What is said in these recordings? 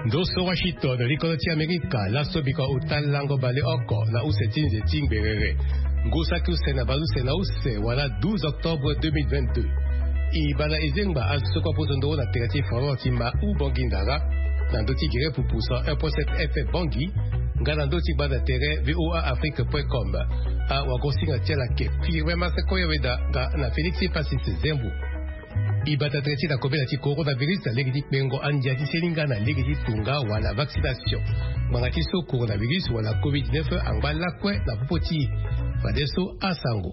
Doso Washington, Likoloti Amerika, la sobika utalango bale oko, na usetinze tingberere. Ngosaku sena balu sena use, wala 12 octobre 2022. Ibala ezengba asoko pozondo na terati foroti ma u bongindara, na doti gire pupusa 1.7 F bongi, ngana doti bada tere voaafrique.com. A wagosinga tela ke, firwema se koyaweda ga na Felixi Fasisi Zembu. Ibata treti na kobe na ti coronavirus na legiti pengo andia ti selinga na legiti tunga wala vaccination. Mangati so coronavirus wala COVID-19 angba kwe na popoti. Fadeso asango.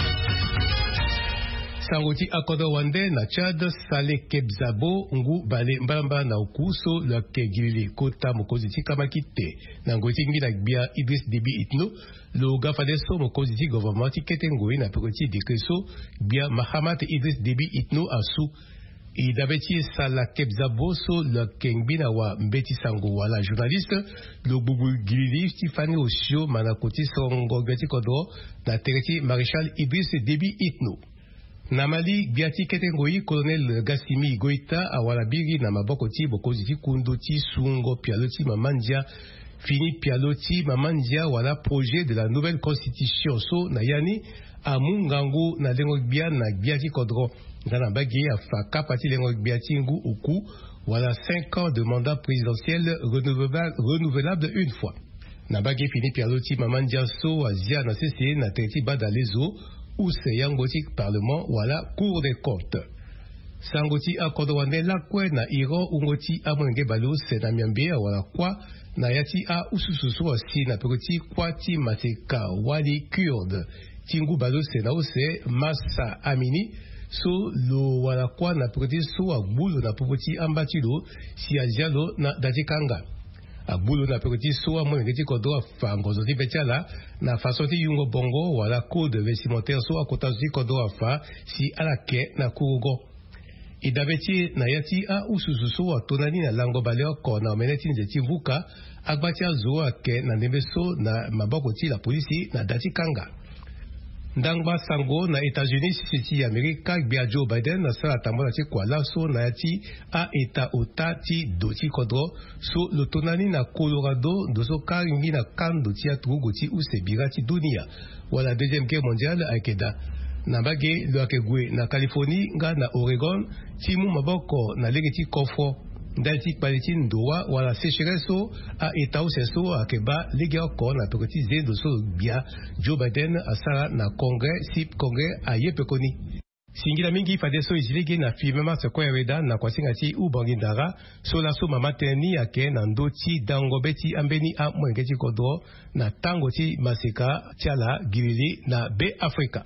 Sango ti akodo wande na Chad sale kebzabo ngu bale mbamba na ukuso la kegili kota mokozi ti kamakite. Na ngoti ngi na bia Idriss Déby Itno lo gafadeso mokozi ti gouvernement ti ketengoi na pekoti dikreso bia Mahamat Idriss Déby Itno asu. Idabeti sala kebzabo so la kengbina wa mbeti sango wala journaliste lo bubu gilili Stéphane Osio manakoti songo gati kodo na tereti Maréchal Idriss Déby Itno. Na Mali, biati ketengoi Colonel Gassimi Goïta awala biri na mabokoti bokozi ti kundoti sungo pialoti mamandia fini pialoti mamandia wala projet de la nouvelle constitution so na yani amungangu na lengo bia na biati kodro ngana bagi afaka pati lengo biati ngu uku wala 5 ans de mandat présidentiel renouvelable une fois. Na bagi fini pialoti mamandia so azia na CC na teriti bada lezo ou c'est yangoti parlement wala cour des comptes. Sangoti akodo wane lakwe na Iran ungoti amwenge balo se na miambia wala kwa na yati a usususu asi na pekoti kwa ti maseka wali kurde tingu balo se na ose Massa Amini so lo wala kwa na pekoti so agbulu na pekoti ambatilo si azialo na datikanga. Abulo na pekoti soa mwenge ti kodo afa ngozo ti betala na façon ti yungo bongo wala code vestimentaire so akotazo ti kodo afa si alake na kurugo. Idabeti na yati a ususu so atonani na lango bale oko na omeneti nzeti vuka agbati azo ake na ndembe so na maboko ti la polisi na dati kanga. Ndangba sango na États-Unis sisi Amerika bia Joe Biden na sala tambola ti kwala so na yati a eta otati doti kodro so lotonani na Colorado doso karingi na kando ti atugo ti usebira ti dunia wala deuxième guerre mondiale akeda na bage lo akegwe na Californie nga na Oregon ti mu maboko na legeti kofo ndati palitin doa wala sécheresse a etau senso akeba lege oko na pekoti zedo so bia Joe Biden asara na congrès si congrès a yepekoni singila mingi fadeso izilege na filmema se koyaweda na kwasingati ubangindara so la so mamateni ake na ndoti dangobeti ambeni a mwengeti kodo na tango ti maseka tiala gilili na be Afrika.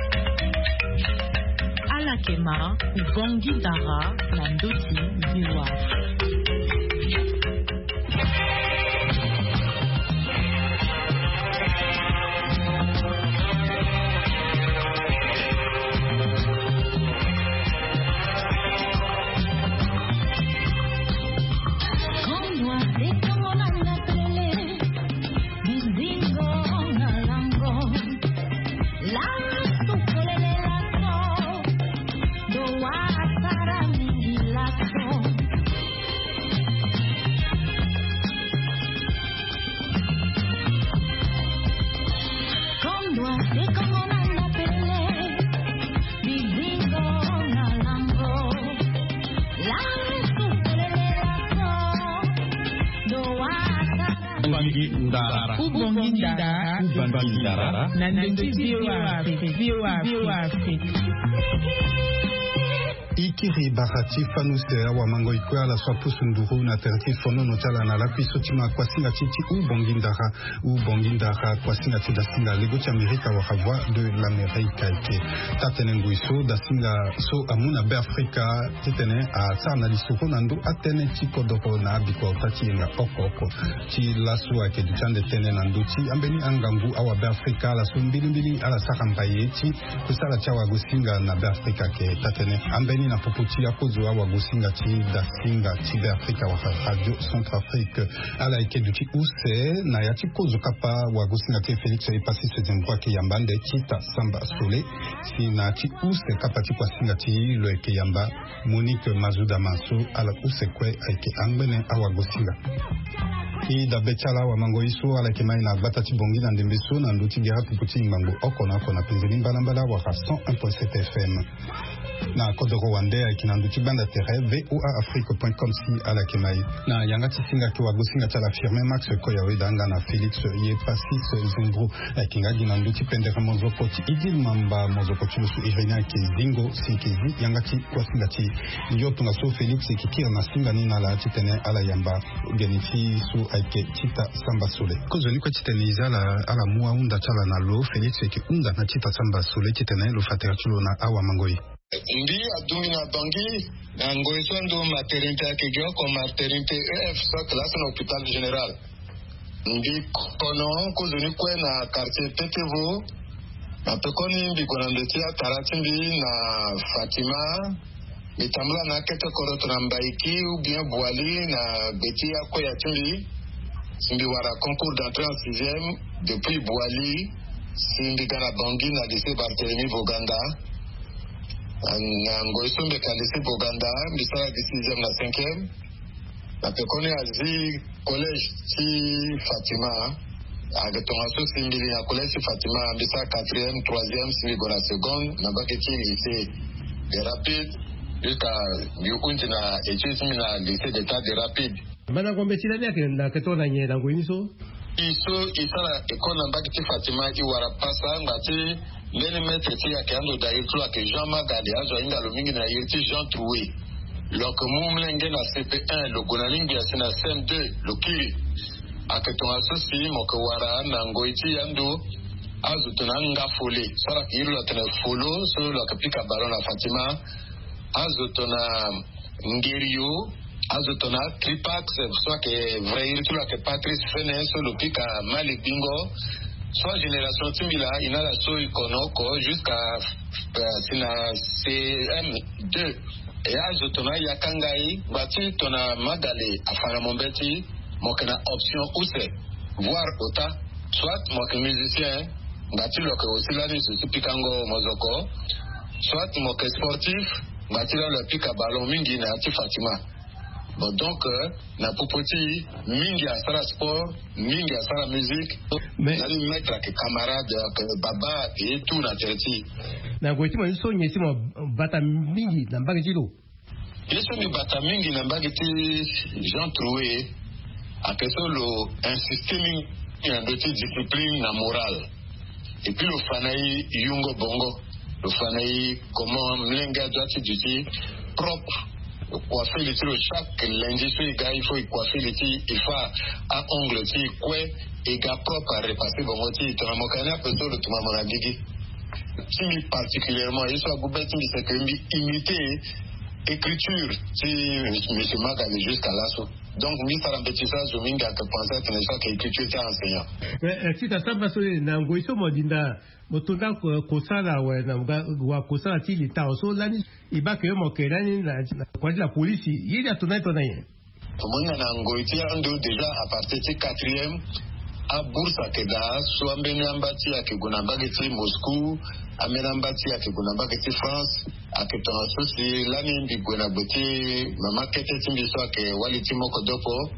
Alakema ubangindara na ndoti ziwa. Ubangindara na ndoti ziwa Afrika. Ikiri Bahati Fanuse wa mango ikwe ala swapusu nduru na terti fono notala na lapi sotima kwa singa titi ubongindara kwa singa tida singa legoti Amerika wa havwa de l'Amerika ike tatenengu iso da singa so amuna be Afrika titene a sana lisoko nando atene chiko doko na abiko tati yenga oko ti lasu ake duchande tene nando ti ambeni angangu awa be Afrika la so mbili ala sakampaye ti kusala chawa gusinga na be Afrika ke tatene ambeni mai na popoti ya kozo awa gosinga ti da singa ti be Afrika wa Radio Centrafrique ala ike duti use na ya ti kozo kapa wa gosinga ti Félix e pasi se zembwa ke yamba nde kita samba sole si na ti use kapa ti kwa singa ti lo eke yamba Monique Mazuda Manso ala use kwe ike angbene awa gosinga i da bechala wa mango iso ala ke mai na bata ti bongi na ndembeso na nduti gera puputi mango okona penzeli mbala wa 101.7 FM na Côte de Rwanda ki na nduti banda terre voaafrique.com si ala ke mai na yanga ti singa ki wa gosinga ta la firme Max Koyawe danga na Félix ye pasi Zembro kinga gina nduti pendere mozoko ti idil mamba mozoko ti su Irina ki zingo si ki yanga ti kwa singa ti yoto na so Félix ki kira na singa ni na la ti tene ala yamba geniti su aike tita samba sole kozo ni ko titene izala ala mua unda chala na lo Félix ki unda na tita samba sole titene lo fatera chulo na awa mangoi ndi adumi na bangi na ngoiso ndo maternité akegeo ko maternité EF so classe na hôpital général ndi kono kozo ni kwe na quartier Tetevo na pekoni ndi kona ndetia taratindi na Fatima mitamla na kete koroto na Mbaiki ou bien Boali na betia ko ya tindi simbi wara concours d'entrée en 6e depuis Boali simbi kana bangi na lycée Barthélemy Boganda na ngoiso mbeka lycée Boganda mbisala di 6e na 5e na pekoni azi collège ti Fatima agatonga so simbi na collège ti Fatima mbisa 4e 3e simbi gona seconde na baketi lycée de rapide jusqu'à Biukunti na études na lycée d'état de rapide bana gombe ti lani na ketona nye na ngoiniso iso isala ekona mbaketi Fatima iwara pasa ngati ndeni maître ti ya kando da yitlo ake Jean Magali azo inga lo mingi na yirti Jean Troué loko mumlenge na CP1 lo gonalingi ya sina CM2 lo kiri ake tonga sosi moko wara na ngoiti yando azo tonanga fole sara kiru la tena folo so lo kapika balon na Fatima azo tona ngerio azo tona tripax soit que vrai yirti ake Patrice Fene so lo pika Malik Bingo soit génération Timbila inala so ikonoko jusqu'à sina CM2 et azo tona yakangai bati tona Magale afana mombeti mokena option use voir ota soit moke musicien bati loke aussi la ni so pikango mozoko soit moke sportif bati la pika ballon mingi na ti Fatima. Bon, donc, na popoti, mingi asara sport, mingi asara musique, mais nali mettre avec camarade, baba et tout na terti. Na goiti mo so nyesi mo bata mingi na mbagi jilo. Yeso ni bata mingi na mbagi ti Jean Troué, akeso lo insister mingi na doti discipline na morale. Et puis le fanaï yungo bongo, le fanaï comment mlenga doit être propre. Coiffer les tirs chaque lundi, il faut coiffer les tirs, il faut un ongle tir, quoi, et gars propre à repasser bon motif. Tu as mon canard, peut-être le tout mon avis. Si particulièrement, il soit goubet, c'est que imiter écriture, si M. Magali jusqu'à l'assaut. Donc, mi sara betisa zominga que penser que n'est-ce que écriture était enseignant. Mais si tu samba so na ngoiso modinda motunda kosala wa na wa kosala ti lita so lani ibaka yo mokelani na kwa la police yili atuna tona yen. Tomona na ngoiti ando déjà à partir de 4e a bursa keda so ambeni ambati ya kiguna bageti Moscou amena ambati ya kiguna bageti France aketonga so si lani mbiguna boti mama kete timbi so ke waliti moko dopo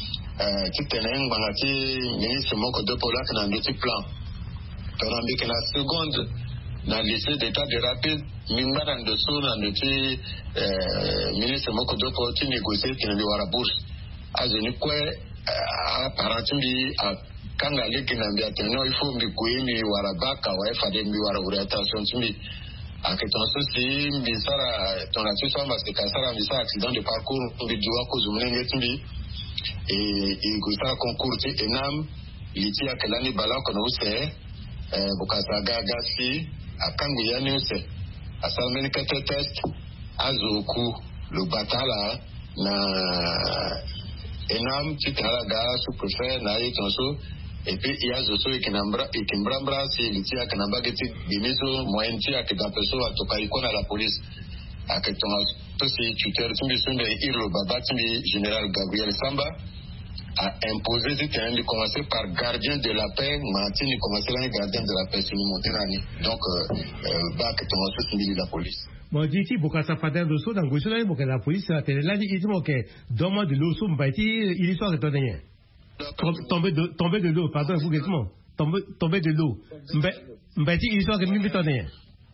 titene ngangati ministre moko dopo la kana ndoti plan tona mbike na seconde na lycée d'état de rapide mingana ndoso na ndoti ministre moko dopo ti négocier kina wara bourse azeni kwe paratimbi kanga leki na mbia teno ifo mbikuini wara baka wa efade mbi wara orientation timbi aketon sosi mbi sara ton atu samba se kasara mbi sa accident de parcours mbi duwa ko zumnenge timbi e gusara concours ti enam liti akelani bala kono use bukasa gagasi akangu yani use asalmeni kete test azoku lo batala na enam titaraga sous-préfet na yetonso et puis il y a zoso ikimbra si litia kanamba geti dimiso moyenti akidapeso atoka ikona la police aketonga tosi tuteur timbi sunde irlo baba timbi général Gabriel Samba a imposé ce terrain de commencer par gardien de la paix, Martine commencer par gardien de la paix sur le Montenani. Donc, bac ton de la police. Bon, dit Bokassa Fadel de Sou, dans Goussoulan, Boka la police, la télé, là, il dit que dans de l'eau, sous Mbati, il est soit de donner. Tomber de l'eau, pardon, vous guettement. Tomber de l'eau. Mbati, il est soit de mimi donner.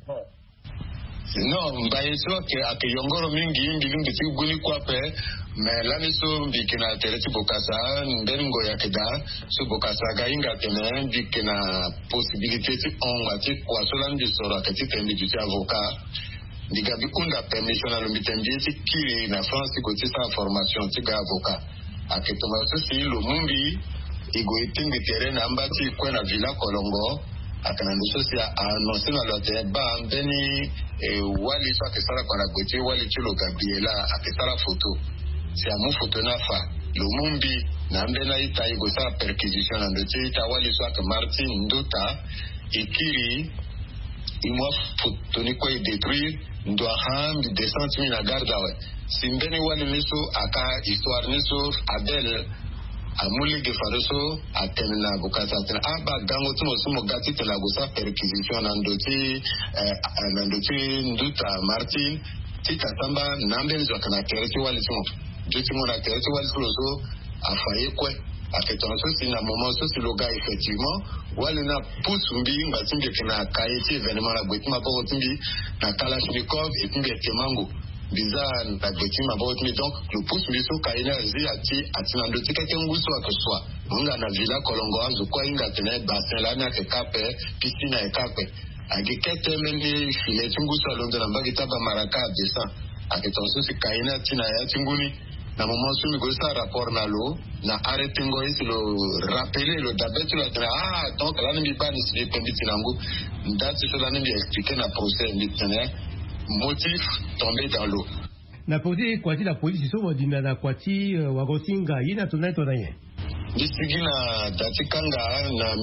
Non, mbaye so ke akiyongoro mingi ngi ti guni kwape me lani so mbikina tereti Bokassa ndengo ya keda so Bokassa ga inga tene mbikina possibilité ti onga ti kwa so landi soro akati tembi ti avocat ndiga bikunda permission alo mbitembi ti kiri na France ko ti sa formation ti ga avocat aketoma so si lo mumbi igo itingi terrain amba ti kwa na Villa Kolongo akana ndososi annoncé na lote ba mbeni wali so akesala kwa na gote wali chilo Gabriela akesala photo si amu photo na fa lumumbi na mbena ita igo sa perquisition na ndote ita wali so ak Martin Ndota ikiri imwa photo ni kwa détruire ndo aham descente na garda we si mbeni wali niso aka histoire niso Adel amuli gefaroso atena Bokassa atena aba gango tumo sumo gati tena gosa perquisition na ndoti Nduta Martin tika tamba nambe zo kana kereti wali sumo joti mo na kereti wali sulo afaye kwe aketon so si na moment so si loga effectivement wali na pusumbi ngatinge kina kaiti événement la gwetima po timbi na Kalashnikov et timbi temango bizarre na gwetima po timbi donc le pusumbi so kaina zi ati na ndoti kake nguso akoswa munga na Villa Kolongo azu kwa inga tena bassin la na kape piscine e kape agikete mende file tunguso alonzo na mbagi taba maraka desa aketonso si kaina tina ya tinguni na moment où nous avons rapport na l'eau na arrêté ngo isi lo rappeler le dabetu la tena donc là ni ba ni si penditi nangu ndati so la ni expliquer na procès ni tena motif tomber dans l'eau na podi kwati la police so wadina na kwati wagosinga ina tunaito na ye distrigina datikanga na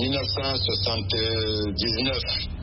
1979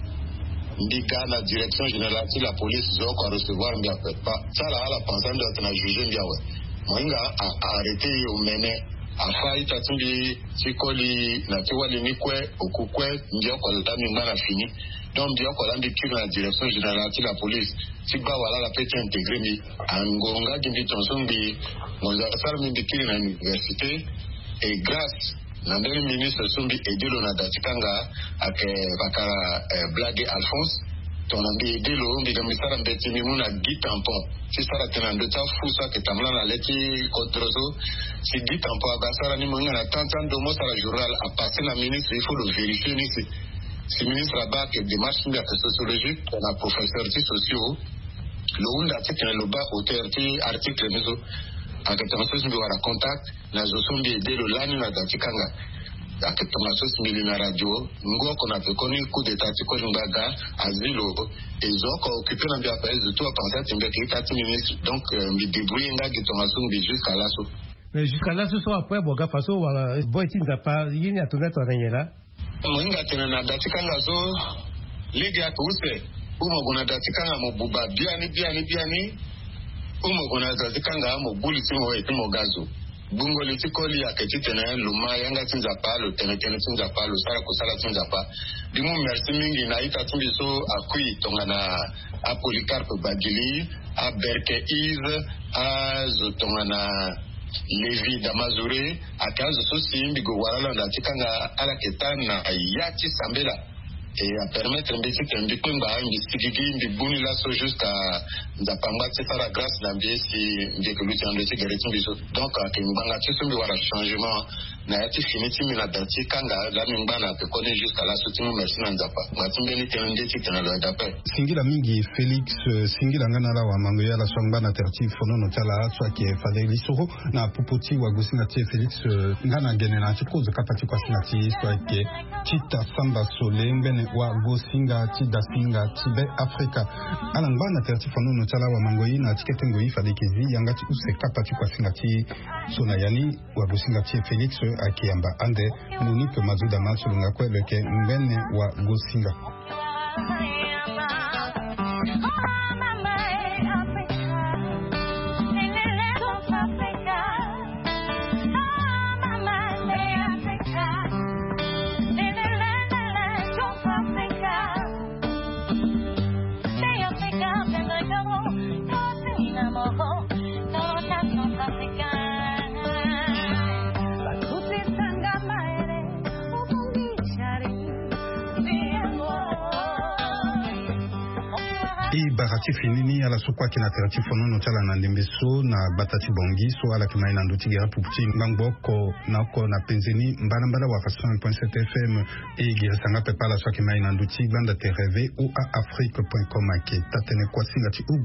ndika na direction générale de la police zo ko recevoir mbia pas ça la pensant de na juger mbia we Moinga a arrêté umene afai tatumbi sikoli na tiwali nikwe okukwe ndio kwa ndani ngana fini donc ndio kwa landi kina la direction générale de la police tiba wala la pete intégré mi angonga gindi tonsombi moza sarmi ndikiri na université et grâce na ndani ministre sombi edelo na datikanga ake bakara Blague Alphonse tonambi edelo ndiga misara mbeti mimuna gitampon si sara tenando ta fusa ke tamla na leti controso si gitampon abasara ni monga na tantan do mosara journal a passé la ministre il faut le vérifier ni si ministre aba ke démarche de sociologique na professeur ti sociaux le unda ti le ba auteur ti article nizo akatanso simbi wara contact na zo sombi edelo lani na datikanga akitomaso simili na radio ngoko na pekoni coup d'état tiko ngbaga azilo ezoko occupé na bia paese tout à penser timbe ki tati ministre donc mi débrouiller nga kitomaso mbi jusqu'à là so mais jusqu'à là ce soir après boga faso wa boiti ndapa yini atuna to nanyela mwinga tena na datikanga so ligue ya kuuse umo guna datikanga mo buba biani umo guna datikanga mo bulisi mo etimo gazo bungo litikoli ya ketitene luma yanga tinza palo tene tinza palo sara kusala tinza pa dimu merci mingi na ita tumbiso akui tongana a Polycarpe Bagili a Berke Yves a zotongana Levi Damazure a kazo sosi mbigo warala na tikanga ala ketana yati sambela et à permettre mbisi mbipemba mbisigigi mbibuni laso jusqu'à nzapamba tsara grâce d'ambier si mbikuluti andesi gareti mbiso donc akimbanga tsumbi wara changement na yati finiti mina dati kanga la mimbana pe connaît jusqu'à la soutien merci na nzapa ngatimbeni tenendeti tenalo d'appel singila mingi Félix singila ngana la wa mangoya la swangba na terti fono no tala atwa ke fale lisoro na popoti wa gosinga tie Félix ngana gene na chikozo kapati kwa sinati so ke chita samba solembene wa gosinga chida singa tibe Afrika alangba na terti fono no tala wa mangoyi na tikete ngoyi fale kezi yangati use kapati kwa sinati so na yani wa gosinga tie Félix akiamba ande Monique Mazuda Matsulunga kweleke mbene wa gosinga i barati finini ala sokwa kina teratifu nono chala na ndembeso na batati bongi so ala kima ina nduti gira puputi ngangboko na ko na penzeni mbala wa 100.7 FM e gira sanga pepala so kima ina nduti banda tereve ou a afrique.com ake tatene kwa singati ou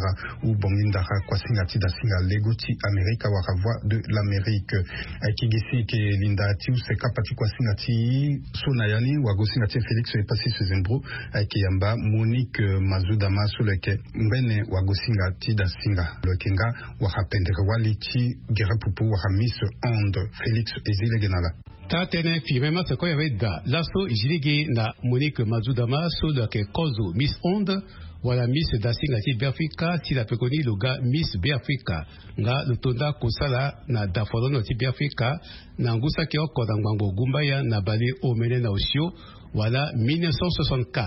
bongindara kwa singati da singa legoti Amerika wa voix de l'Amérique kigisi ke linda tiu se kapati kwa singati sonayani wa go singati Félix e passé ce zembro ke yamba Monique Mazudama Soleke mbene wa go singati da singa lokenga wa hapendere waliti gira pupu wa Miss Onde Félix ezile genala tatene firmema se koya veda laso ijiligi na Monique Mazudama Soleke kozo Miss Onde wala Miss Dasinga ti Biafrika ti la pekoni loga Miss Biafrika nga lutonda kosala na dafolono ti Biafrika na ngusa ki oko na ngwango gumbaya na bale omene na osio wala 1964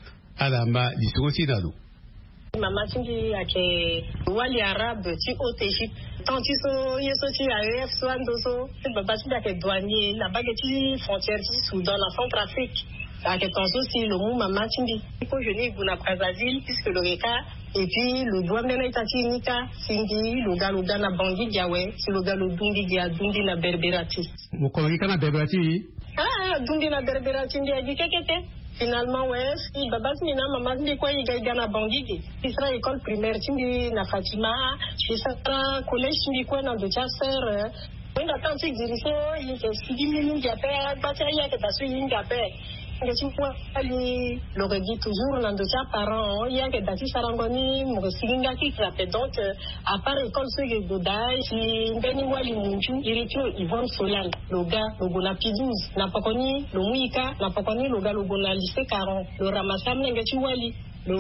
alama lisongo ti nalo mama tingi ake wali arabe ti haute Égypte tant ti so yeso ti AEF so andoso baba ti ake douanier la bague ti frontière ti Soudan la Centrafrique ake tanso si le mou mama tingi ko jeune buna Brazzaville puisque le reka et puis le doigt mena itati nika singi loga na bangi diawe si loga lo dundi dia dundi na berberati mo ko na berberati dundi na berberati ndia dikekete. Finalement, ouais, si baba mina mama ndi kwa yiga na bangigi. Isra école primaire tindi na Fatima, isra collège tindi kwa na docha sœur. Wenda tanti diriso yike sigimi mingi ape, bateri yake tasu yingi ape. Ngeti kwa ali loregi toujours na docha parents, yake dati sarangoni mo siginga ki krape. Donc à part école ce que godai, si mbeni wali munju iritio Yvonne Solal, loga logo na P12, na pokoni lo muika, na pokoni loga logo na lycée 40. Le ramasam ngeti wali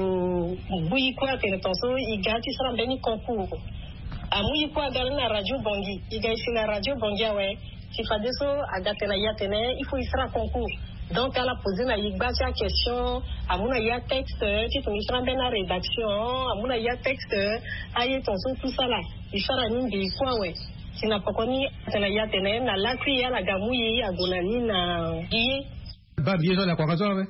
lo buyi kwa kenetonso igati sara mbeni concours. Amuyi kwa gana na radio Bongi, igaisi na radio Bongi awe. Si fadeso agatena yatene, il faut y sera concours. Donc, elle a posé la question, à mon aïe texte, tu te mets bien la rédaction, à mon aïe texte, aïe ton son, tout ça là. Il sera nimbi, quoi, ouais. Si n'a pas connu, elle a yatene, na la cuillère, la gamouille, à gonani, na guillé. Bah, bien sûr, la kwangazo, ouais.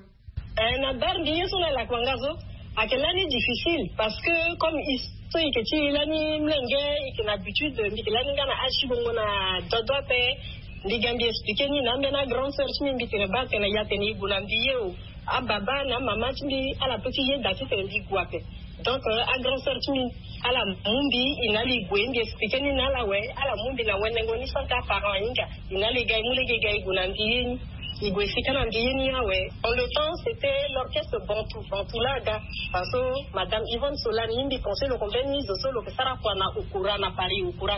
Na bar guillé, sur la kwangazo, à quelle année difficile, parce que, comme il que tu l'année mlenge, il a l'habitude de, il a l'année na achibongo na dodope, Ligambi expliqué ni na mena grand sœur mi mbitene ba tena ya teni bulambiye o ababa na mama tini ala petit ye dati tene di guape donc a grand sœur mi ala mumbi inali gwendi expliqué ni na la we ala mumbi na wenengo ni santa parents inga inali gai mulege gai bulambiye ni igwe sikana ndiye ni awe en le temps c'était l'orchestre Bantou laga parce que madame Yvonne Solani imbi conseil le conveni zo solo que sara kwa na ukura na Paris ukura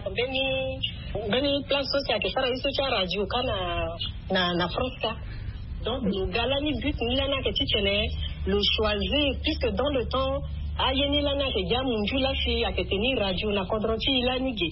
beni place sociale que sara iso cha radio kana na France ka donc le galani but ni lana que titene le choisir puisque dans le temps ayeni lana que ya munju la fi aketeni radio na kodroti lanige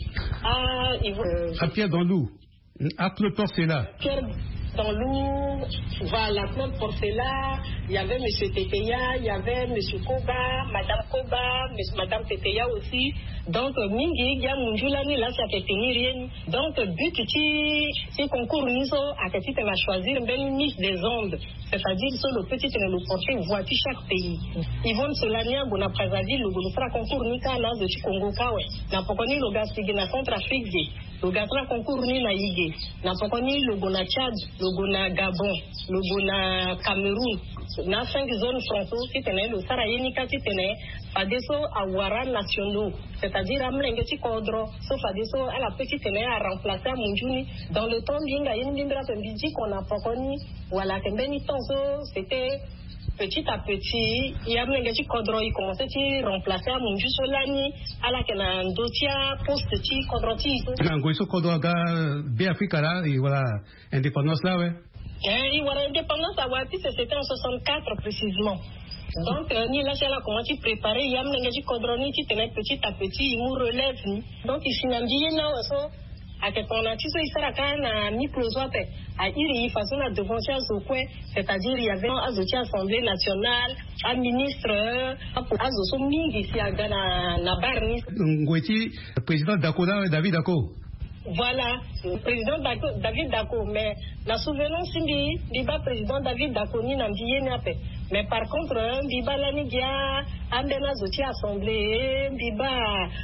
à Pierre dans l'eau à Claude Porcela dans l'eau, voilà, Claude Porcela, il y avait M. Teteya, il y avait M. Koba, Madame Teteya aussi. Donc, Mingi, il y a Munjulani, là, ça fait tenir rien. Donc, but, si concours, nous avons choisir une mise des ondes. C'est-à-dire, sur le petit et le portrait, voici chaque pays. Yvonne Solania, Bona Brazzaville, le sera concours, Nika, là, de Congo, Kawe. N'a pas connu le gaz, na Centrafrique, le gaz, concours, ni na Yige. N'a pas connu le Bona Tchad, le Bona Gabon, le Bona Cameroun. Na 5 zones franco, qui tenaient le Sarayenika, qui tenaient, Fadeso Awara nationaux. C'est-à-dire, Amlengeti Kodro, sauf Fadeso, à la petite tenait à remplacer à Munjuni. Dans le temps, bien, il y a une dit qu'on n'a pas connu, voilà, c'était petit à petit, il y a Amlengeti Kodro, il commençait à remplacer à Munju Solani, à la Kenandotia, post-ti, Kodroti. Nangoiso Kodro, Béafrika là, et voilà, indépendance là, ouais. Et voilà, indépendance à Wapi, c'était en 64 précisément. Donc, ni là, c'est là comment tu prépares, il y a un Kodroni qui tenait petit à petit, il nous relève. Donc, il s'y n'a pas à quel point tu sais, il sera quand même à mi-closoite, à Iri, façon à devancer au coin, c'est-à-dire, il y avait un Azotia Assemblée nationale, un ministre, à Zosomi, ici à Barni. Ngoueti, président Dakoda, David Dako. Voilà, le président David Dako, mais la souvenance, c'est président David Dako, ni n'a pas. Mais par contre, Biba Lanigia, ambena zoti assemblée biba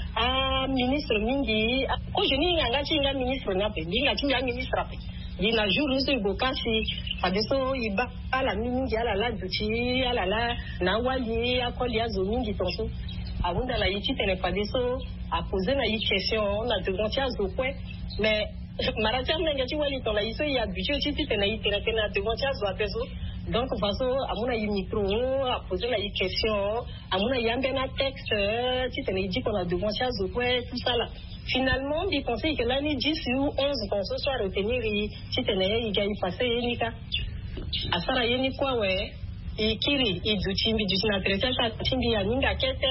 a ministre mingi ko jeni nganga chinga ministre ngape ndinga chinga ministre ape dina jour niso ibokasi padeso iba ala mingi ala la zoti ala la na wali akoli azo mingi tonso abunda la yiti tene padeso a poser na yi question na devanti azo kwe mais maratia mnenga chi wali to la iso ya budget chi tene yi tene na devanti azo apeso. Donc, façon, à mon avis, micro, à poser la question, à mon avis, un texte, si tu dit qu'on a devant ça, tout ça là. Finalement, il pensait que l'année 10 ou 11, qu'on se soit retenir, si tu il y a passé, il y a à ça, il y a quoi, ouais, et Kiri, et du timbi, du sinatretial, timbi, à Ninga,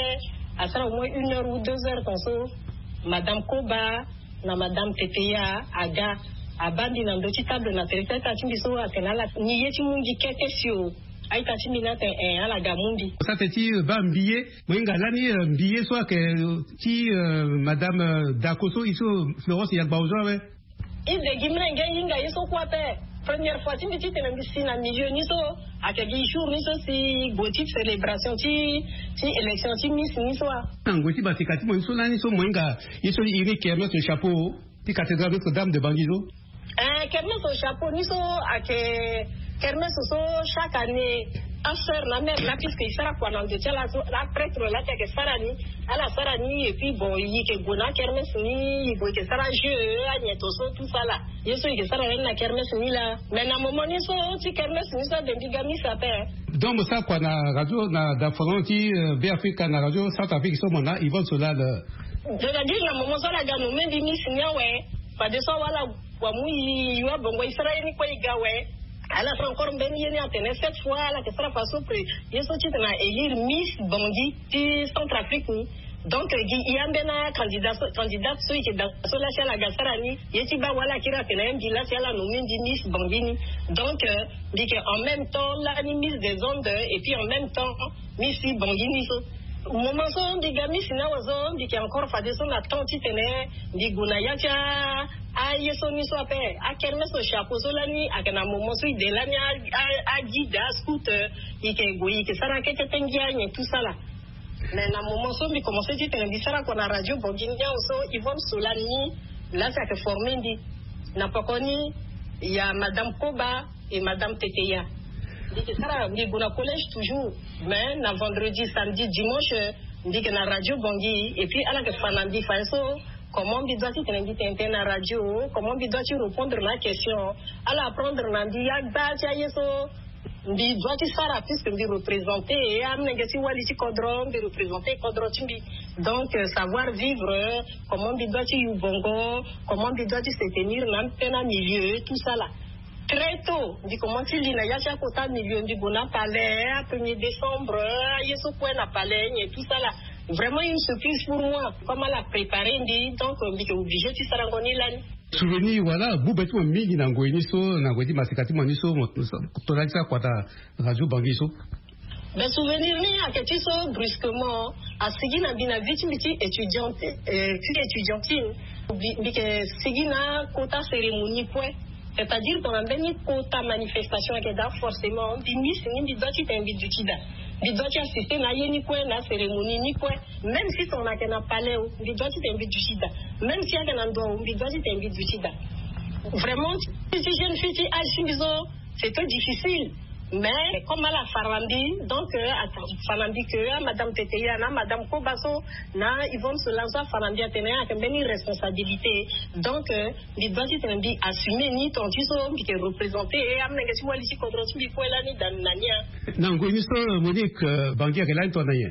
à ça, au moins 1 heure ou 2 heures, qu'on se, Madame Koba, na Madame Teteya, Aga, abandi na ndoti table na terita tachimbi so atenala ni yeti mungi kete sio ai tachimbi na te ala gamundi ça c'est ba mbiye mwenga lani mbiye so que ti madame Dakoso iso Florence ya baozo we ide gimre ngenga yeso kwate première fois timbi ti tena bisina milieu ni so akagi jour ni so si goti célébration ti élection ti miss ni so ngoti batikati mo so lani so mwenga iso iri kermesse le chapeau ti cathédrale Notre-Dame de Bangizo. Kermesse au chapeau, nous sommes à kermesse chaque année. After la mère, là, puisqu'il sera quoi dans le tien, la prêtre là, qui est Sarani, à la Sarani, et puis bon, il y a que Gona kermesse ni, il y a que Sara jeu, Agnetoso, tout ça là. Il y a que Sara la kermesse ni là. Mais à un moment, ils sont, si kermesse ni ça, des bigamis, ça perd. Donc, ça, quoi, na radio, na d'Afrique, qui, Béafrique, na radio, South Afrique, ils sont là, ils vont sur là, je veux dire, à un moment, ça, la gamme, mais des missignants, ouais. Pas de ça, voilà, quoi, oui, il y a bon, il sera une quoi, il y a, ouais. Elle a encore bien yéné à tenir cette fois, là, que ça va passer près. Il y a sorti de la élire Miss Bangui, du Centrafrique, donc, il y a un candidat, celui qui est dans la Gassarani, il y a un voilà qui a tenu un village, il a nommé Miss Bangui. Donc, dit qu'en même temps, là, Miss des ondes, et puis en même temps, Miss Bangui, au moment où des gamis sinawazo dit qu'il encore fait des sons à tanti tene dit gunayacha a yeso ni so ape a kermesse au chapeau solani a kana moment où de l'année a guide à scooter et que goyi que ça raquette tengia ni tout ça là mais na moment où il commence dit tene bisara qu'on a radio bonginia oso Yvonne Solani là ça que formé dit n'a pas connu il y a Madame Koba et Madame Teteya. Dit que collège toujours, mais na vendredi, samedi, dimanche, dit que na radio Bangui, et puis à la Fanandi Fanso, comment on doit t'inviter na radio, comment on doit répondre à la question, à la prendre Nandi, Yagba, Tiayeso, dit doit tu faire puisque me représenter, et à m'négati Walisi Kodron, de représenter Kodron Timbi. Donc, savoir vivre, comment on doit tu Yubongo, comment on doit se tenir dans un milieu, tout ça là. Très tôt, dit comment il y a un million du Gona Palais, 1er décembre, il y a un palais, et tout ça là. Vraiment une surprise pour moi. Comment la préparer, donc on est obligé de se rendre là. Souvenir, voilà, vous êtes un mini n'angoïniso, n'angoïdi masikati maniso, tonalisa quoi radio bangiso. Ben souvenir ni à quelque chose brusquement, à seguir na bina vite étudiante, étudiantine, que seguir na quota cérémonie point. C'est-à-dire qu'on a bien quota manifestation qui est forcément des miss ni doit t'inviter du tida. Il doit assister à une cérémonie ni quoi. Même si on a qu'un palais, il doit t'inviter du tida. Même si on a un endroit où il doit t'inviter du tida. Vraiment, si jeune fille c'est très difficile. Mais comme à la Farandi, donc à Farandi que Madame Teteya, Madame Kobaso, Yvonne Solanza, Farandi a tenu une responsabilité. Donc, il doit être assumé ni ton tiso, qui est représenté, et amener que tu vois ici contre tu peux l'année dans l'année. Non, ministre Monique Bangui a l'année ton année.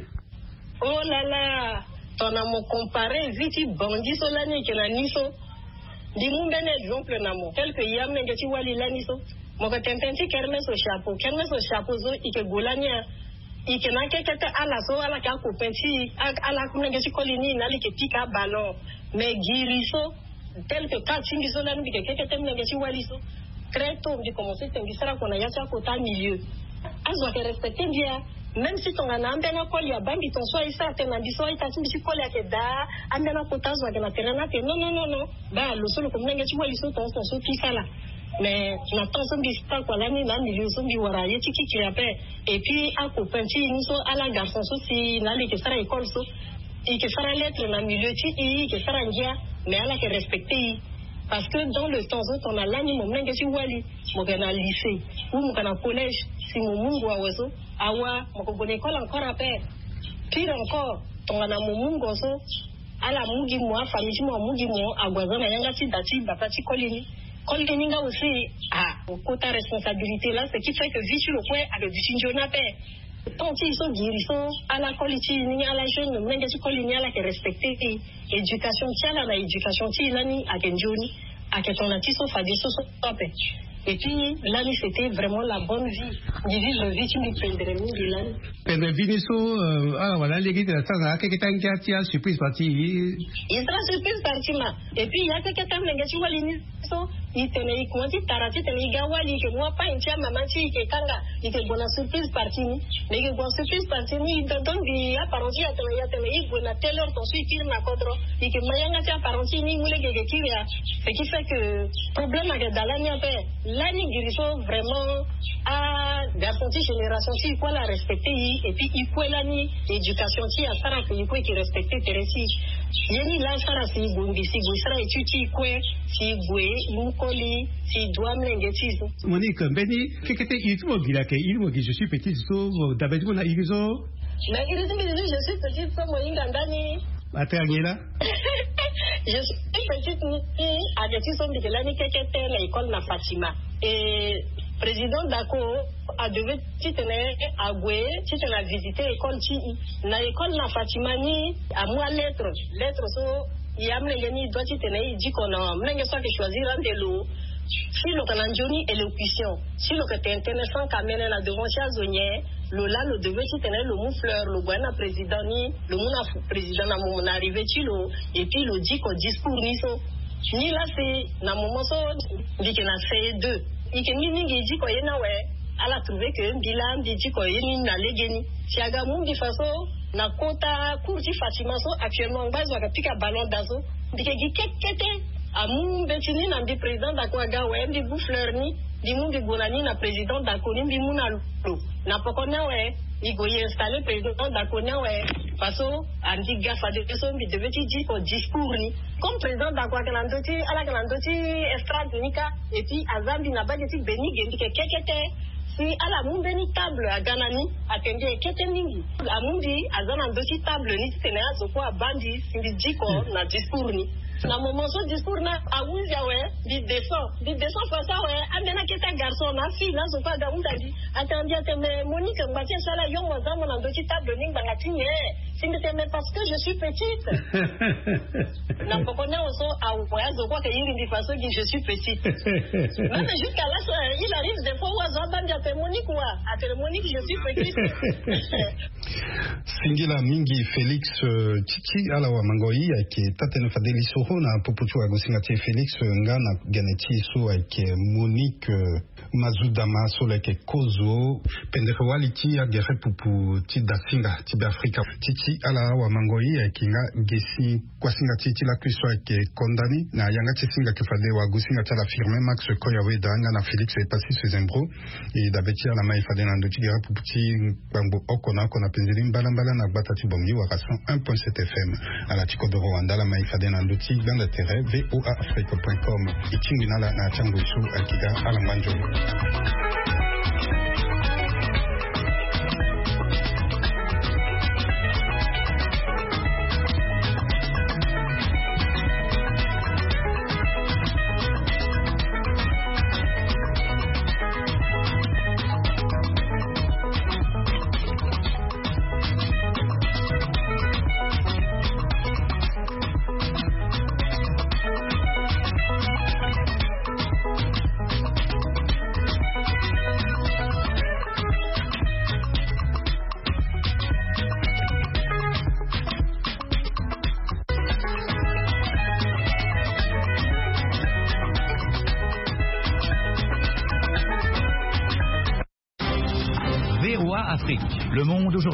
Oh là là, ton amour comparé, vite Bangui sur l'année que la niso. Dis-moi un exemple, namo, tel que Yam Negati Wali Laniso. Mon contenti kermesse au chapeau, zo ike golania, ike na kekete ala so ala ka ko penti, ala kuma ngesi kolini na like pika ballon, mais guiriso, tel que quand tu so la nbi kekete ngesi waliso. Très tôt, de commencer à dire qu'on a yacha kota milieu. Azo que respecter bien. Même si ton anamba na koli ya bambi ton soit isa tena biso ita timbi koli ya keda andana kota zo na terena te non ba lo solo comme ngesi waliso ton so pika là. mais na temps bista quoi là ni na milieu zombi wara yeti qui appelle et puis à copain ti ni so à la garçon so si na le que sera école so et que sera lettre na milieu ti et que sera ngia mais à la que respecter parce que dans le temps on a l'ani mon nenge si wali mo kana lycée ou mo kana collège si mo mungu wa wezo awa mo ko bonne école encore après pire encore on a mo mungu so ala mugi mo famille mo mugi mo agwazana yanga ti dati bapati kolini nga aussi au quota responsabilité là ce qui fait que vite le point avec du sinjona paix tant ils sont guérissants à la qualité ni à la jeune même des coloniales là qui respecter éducation tiala la éducation ti nani à kenjoni à que ton anti so fadi so paix et puis là c'était vraiment la bonne vie divise le vie tu me prendrais ni là pendre viniso ah voilà les gars ça là que t'as qui a surprise partie il sera surprise partie là et puis il y a que t'as négatif walini so itene ikwati tarati tene igawali ke moi pas intia maman ti ke kanga ike bona surprise partie ni mais que bona surprise partie ni donc il a paronti ya tene igona teller ton suivi na kodro ike mayanga ti paronti ni mule ke kiria ce qui fait que problème avec dalani en fait l'ani giriso vraiment à garantie génération ti quoi la respecter et puis ikwelani éducation ti asara que ikwe qui respecter teresi yeni la sara si bombi si gusara etuti ikwe si gwe mukoli si doit mlengetizo Monique Beni kekete ilmo gilake ilmo gi je suis petite so d'abord on a irizo mais irizo je suis petite so mo ingandani atangela je suis petite ni ageti so mbikelani kekete na école na Fatima et président Dako a devait titene agwe titena visiter école ti na école na Fatima ni à moi lettre so yamlengeni doit titene dit qu'on a mlenge so que choisir ndelo si le kananjoni élocution si le que t'es intéressant kamene na devant cha zonye le là le devait titene le mou fleur le buena président ni le mou na président na mon arrivé ti lo et puis le dit qu'on discours ni so ni là c'est na moment so dit que na C2 ike mingi dit ko yena we ala trouver que bilan dit ko yeni na legeni siaga mungi faso na kota courti Fatima so actuellement base wa kapika ballon d'azo dike gikekete amu betini na ndi président d'Akwaga we ndi bouffleur ni di mungi golani na président d'Akoni ndi muna lo na pokona we igo y installer président d'Akona we faso andi gafa de so mbi devait dire ko discours ni comme président d'Akwaga landoti ala landoti estrade nika et puis azambi na bageti beni gendi kekete si ala mumbe ni table a ganani atende kete mingi amundi azana ndosi table ni tene azo kwa bandi simbi diko na discours ni na moment so discours na awuja we di descend fasa we amena keta garçon na fille na zo kwa da undadi atandi ateme Monique Mbatia sala yo mozamo na ndosi table ni banga tinye simbi teme parce que je suis petite na pokona oso awoya zo kwa ke yiri ndi faso ki je suis petite même jusqu'à là il arrive des fois ozo bandi Monique wa atele Monique je suis petite Singila mingi Félix Titi ala wa mangoi ake tatene fadeli soho na poputu wa gosinga tie Félix ngana ganeti so ake Monique Mazudama so leke kozo pendeko waliti ya gere pupu ti dasinga ti Afrika Titi ala wa mangoi ake nga gesi kwa singa titi la kuso ake kondani na yanga ti singa ke fade wa gosinga ta la firme Max Koyawe danga na Félix est passé sur Zembro et d'abeti ala mai fade na ndoti gere pupu ti bango okona kona penzeli mbala na batati bombi wa 101.7 FM à la Tico de Rwanda la maïfade na ndoti dans l'intérêt voaafrique.com itingina la na chango isu akiga ala manjo. Afrique. Le monde aujourd'hui.